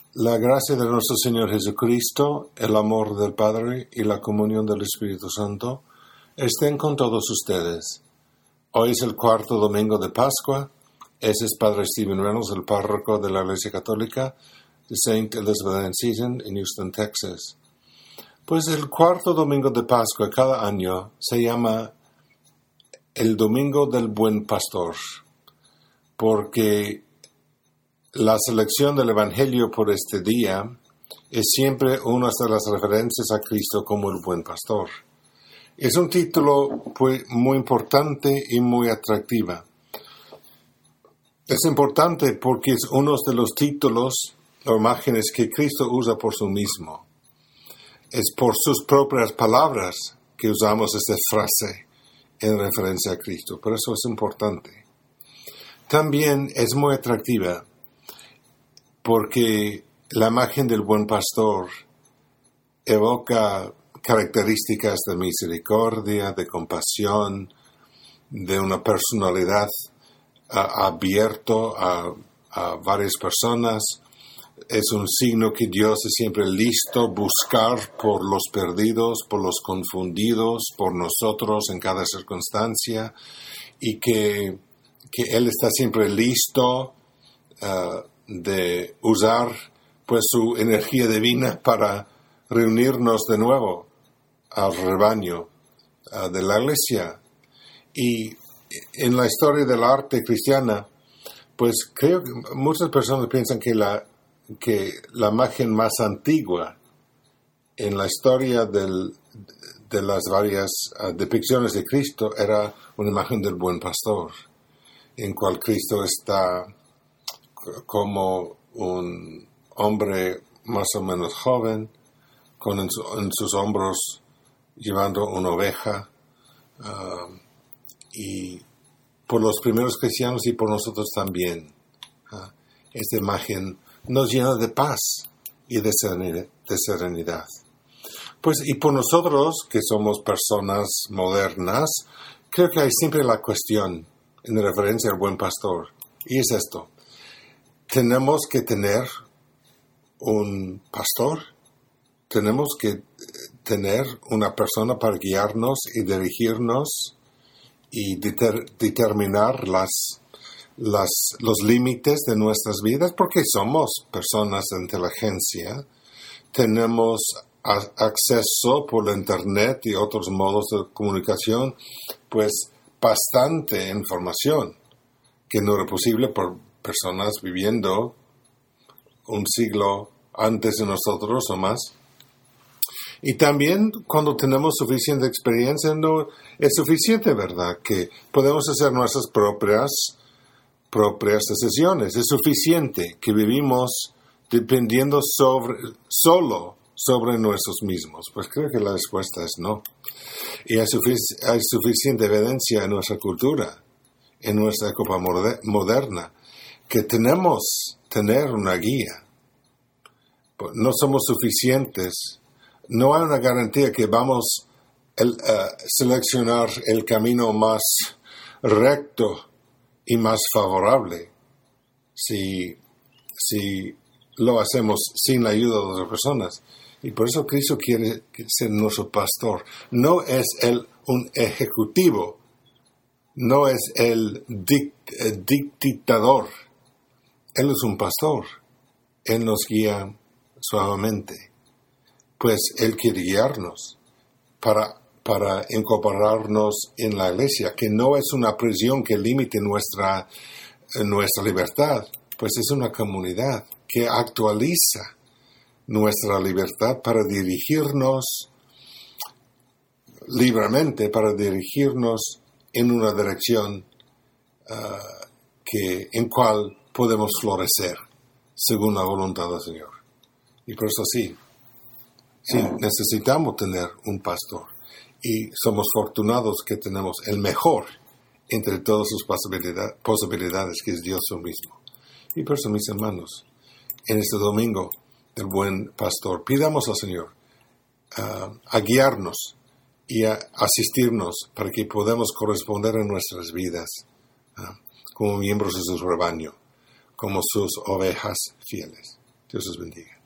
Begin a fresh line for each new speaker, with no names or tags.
La gracia de nuestro Señor Jesucristo, el amor del Padre y la comunión del Espíritu Santo estén con todos ustedes. Hoy es el cuarto domingo de Pascua. Ese es Padre Stephen Reynolds, el párroco de la Iglesia Católica de St. Elizabeth Ann Seton en Houston, Texas. Pues el cuarto domingo de Pascua cada año se llama el Domingo del Buen Pastor, porque la selección del Evangelio por este día es siempre una de las referencias a Cristo como el Buen Pastor. Es un título pues, muy importante y muy atractiva. Es importante porque es uno de los títulos o imágenes que Cristo usa por sí mismo. Es por sus propias palabras que usamos esta frase en referencia a Cristo. Por eso es importante. También es muy atractiva porque la imagen del buen pastor evoca características de misericordia, de compasión, de una personalidad abierto a varias personas. Es un signo que Dios es siempre listo a buscar por los perdidos, por los confundidos, por nosotros en cada circunstancia, y que Él está siempre listo de usar pues su energía divina para reunirnos de nuevo al rebaño de la Iglesia. Y en la historia del arte cristiana, pues creo que muchas personas piensan que la imagen más antigua en la historia de las varias depicciones de Cristo era una imagen del buen pastor, en cual Cristo está como un hombre más o menos joven, con en sus hombros llevando una oveja, y por los primeros cristianos y por nosotros también. Esta imagen nos llena de paz y de serenidad. Pues, y por nosotros, que somos personas modernas, creo que hay siempre la cuestión en referencia al buen pastor, y es esto: ¿tenemos que tener un pastor? ¿Tenemos que tener una persona para guiarnos y dirigirnos y determinar los límites de nuestras vidas? Porque somos personas de inteligencia, tenemos acceso por la internet y otros modos de comunicación, pues bastante información que no era posible por personas viviendo un siglo antes de nosotros o más. Y también cuando tenemos suficiente experiencia, no es suficiente, ¿verdad? Que podemos hacer nuestras propias decisiones. Es suficiente que vivimos dependiendo solo sobre nosotros mismos. Pues creo que la respuesta es no. Y hay suficiente evidencia en nuestra cultura, en nuestra época moderna, que tenemos tener una guía. No somos suficientes. No hay una garantía que vamos a seleccionar el camino más recto y más favorable si lo hacemos sin la ayuda de otras personas. Y por eso Cristo quiere ser nuestro pastor. No es Él un ejecutivo, no es el dictador. Él es un pastor. Él nos guía suavemente. Pues Él quiere guiarnos para incorporarnos en la Iglesia, que no es una prisión que limite nuestra libertad, pues es una comunidad que actualiza nuestra libertad para dirigirnos libremente, para dirigirnos en una dirección en cual podemos florecer según la voluntad del Señor. Y por eso sí, necesitamos tener un pastor, y somos afortunados que tenemos el mejor entre todas sus posibilidades, que es Dios mismo. Y por eso, mis hermanos, en este domingo del buen pastor, pidamos al Señor a guiarnos y a asistirnos para que podamos corresponder en nuestras vidas como miembros de su rebaño, como sus ovejas fieles. Dios os bendiga.